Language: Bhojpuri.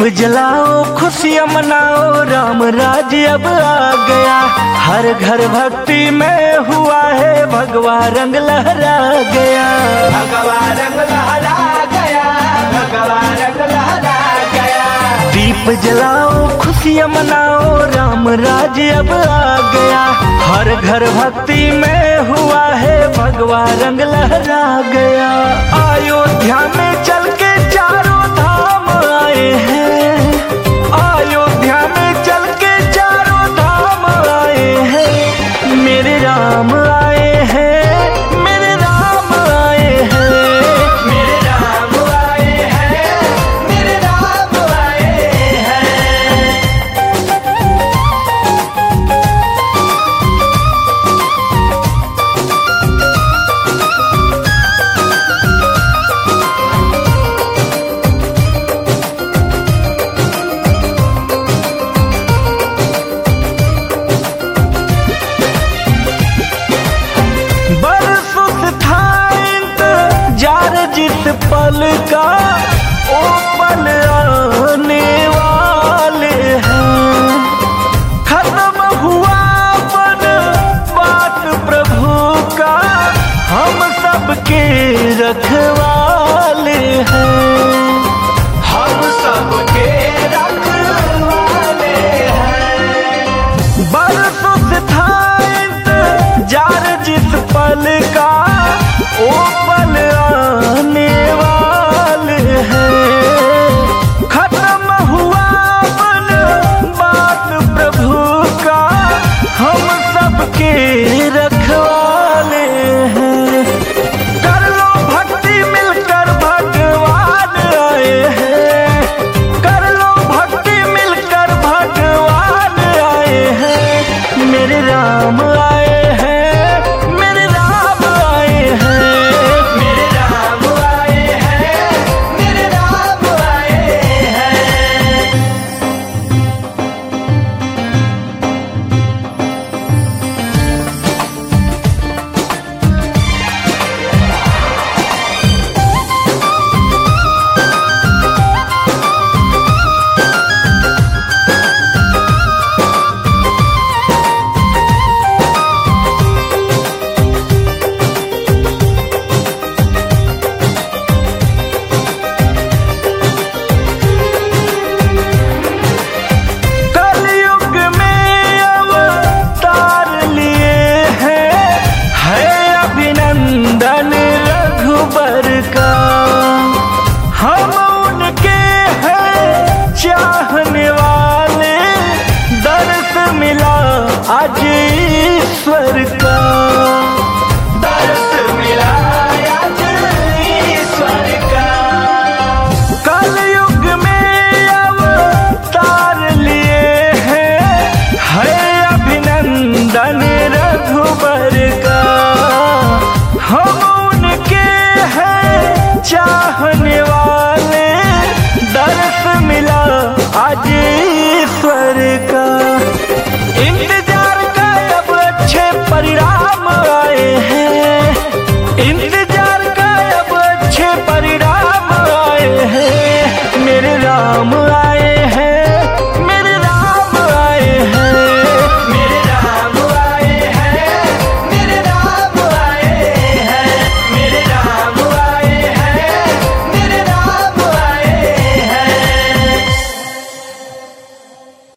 जलाओ खुशियाँ मनाओ, राम राज्य अब आ गया। हर घर भक्ति में हुआ है भगवा रंग लहरा गया। भगवा रंग लहरा गया, भगवा रंग लहरा गया। दीप जलाओ खुशियाँ मनाओ, राम राज्य अब आ गया। हर घर भक्ति में हुआ है भगवा रंग लहरा गया। अयोध्या में चल के चारों धाम आए हैं, अयोध्या में चल के चारों धाम आए हैं। मेरे राम आए हैं, मेरे राम आए हैं, मेरे राम आए हैं, मेरे राम आए हैं। बरसों से था इंतजार जिस पल का, ओ पल आने वाले हैं। खत्म हुआ पर बात प्रभु का, हम सबके रखवाले हैं। हम सबके रखवाले हैं। बरसों से था इंतजार जिस पल का, ओ पल आने वाले हैं। खत्म हुआ पल बात प्रभु का, हम सबके रखवाले हैं। कर लो भक्ति मिलकर भगवान आए हैं, कर लो भक्ति मिलकर भगवान आए हैं। मेरे राम आए हैं, मेरे राम आए हैं, मेरे राम आए हैं, मेरे राम आए हैं। कलयुग में अवतार लिए हैं, है अभिनंदन रघुबर का। हम उनके हैं चाहने वाले, दर्श मिला आज ईश्वर का। दर्श मिला आज ईश्वर का। कलयुग में अवतार लिए हैं, है अभिनंदन रघुबर का। हम उनके हैं चाहने वाले, दर्श मिला आज ईश्वर का। इंतजार का अब अच्छे परिणाम आए हैं, इंतजार का अब अच्छे परिणाम आए हैं। मेरे राम आए हैं,